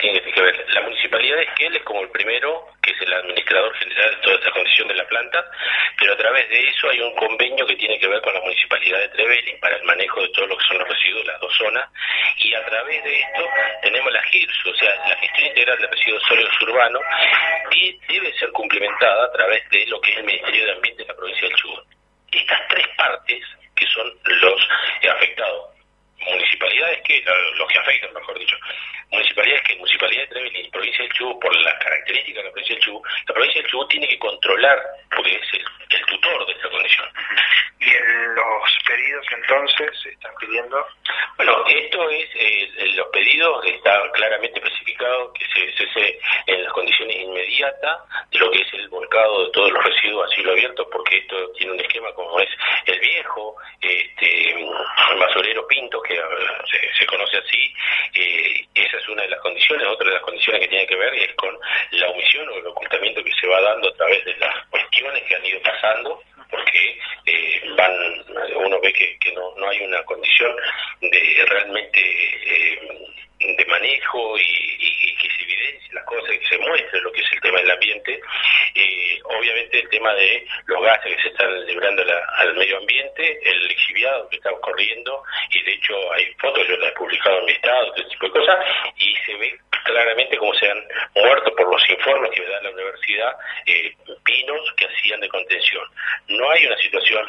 tiene que ver. La municipalidad de Esquel es como el primero, que es el administrador general de toda esa condición de la planta, pero a través de eso hay un convenio que tiene que ver con la municipalidad de Trevelin para el manejo de todo lo que son los residuos, las dos zonas, y a través de esto tenemos la GIRS, o sea, la gestión integral de residuos sólidos urbanos, que debe ser cumplimentada a través de lo que es el Ministerio de Ambiente de la provincia del Chubut. Estas tres partes, que son los afectados, municipalidades que, los que afectan, mejor dicho, municipalidad de Trevelin y provincia del Chubut, por las características de la provincia del Chubut tiene que controlar, porque es el tutor de esta condición. Y en los pedidos entonces se están pidiendo... Bueno, esto es, los pedidos está claramente especificado que se cese en las condiciones inmediatas de lo que es el volcado de todos los residuos a cielo abierto, porque esto tiene un esquema como es el viejo, basurero Pinto, que se conoce así. Esa es una de las condiciones. Otra de las condiciones que tiene que ver es con la omisión o el ocultamiento que se va dando a través de las cuestiones que han ido pasando, porque uno ve que no hay una condición de realmente de manejo y que se evidencie las cosas, que se muestre lo que es el tema del ambiente. Obviamente el tema de los gases que se están librando al medio ambiente, el lixiviado que está ocurriendo, y de hecho hay fotos, yo las he publicado en mi estado, este tipo de cosas, y se ve claramente cómo se han muerto por los informes que me da la universidad pinos que hacían de contención. No hay una situación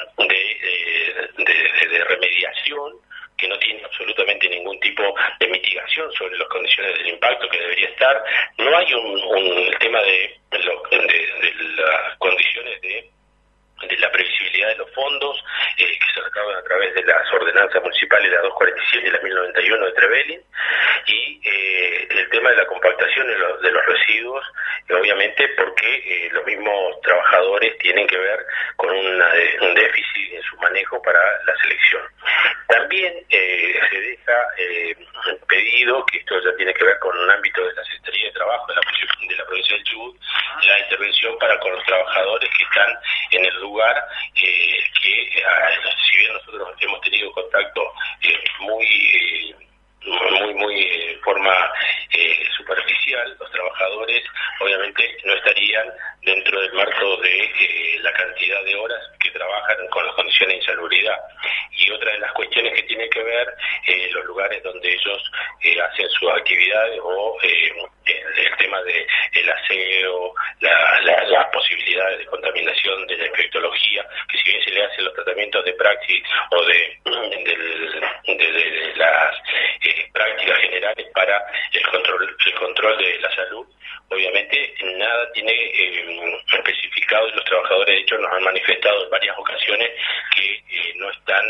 de remediación, que no tiene absolutamente ningún tipo de mitigación sobre las condiciones del impacto que debería estar. No hay un tema de las condiciones de la previsibilidad de los fondos que se recaban a través de las ordenanzas municipales, la 247 y la 1091 de Trevelin, y el tema de la compactación de los residuos, obviamente porque los mismos trabajadores tienen que ver con un déficit en su manejo para la selección. También se deja pedido, que esto ya tiene que ver con un ámbito de la Secretaría de Trabajo de la provincia del Chubut, la intervención para con los trabajadores que están en el lugar, si bien nosotros hemos tenido contacto muy forma superficial, los trabajadores obviamente no estarían dentro del marco de la cantidad de horas que trabajan con las condiciones de insalubridad. Y otra de las cuestiones que tiene que ver los lugares donde ellos hacen sus actividades, o el tema de el aseo, las posibilidades de contaminación de la infectología, que si bien se le hacen los tratamientos de praxis o de las prácticas generales para el control de la salud, obviamente nada tiene especificado, y los trabajadores de hecho nos han manifestado en varias ocasiones que no están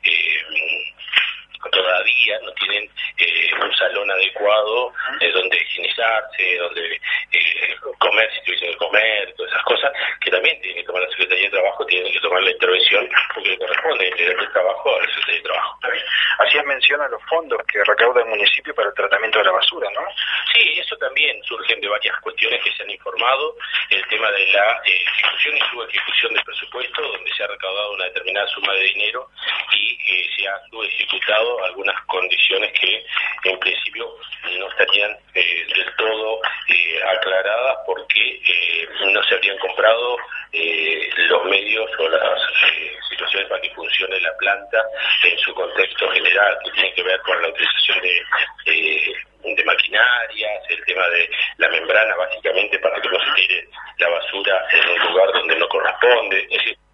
todavía, no tienen un salón adecuado donde higienizarse, donde comer si tuviesen que comer, todas esas cosas que también tiene que tomar la Secretaría de Trabajo, tiene que tomar la intervención porque le corresponde el trabajo a la Secretaría de Trabajo. Hacías mención a los fondos que recauda el municipio para el tratamiento de la basura, ¿no? Sí, eso también surgen de varias cuestiones que se han informado, el tema de la ejecución y subejecución del presupuesto, donde se ha recaudado una determinada suma de dinero y se ha subejecutado algunas condiciones que en principio no estarían del todo aclaradas, porque no se habrían comprado los medios o las situaciones para que funcione la planta en su contexto general, que tiene que ver con la utilización de maquinarias, el tema de la membrana básicamente para que no se tire la basura en un lugar donde no corresponde. Es decir,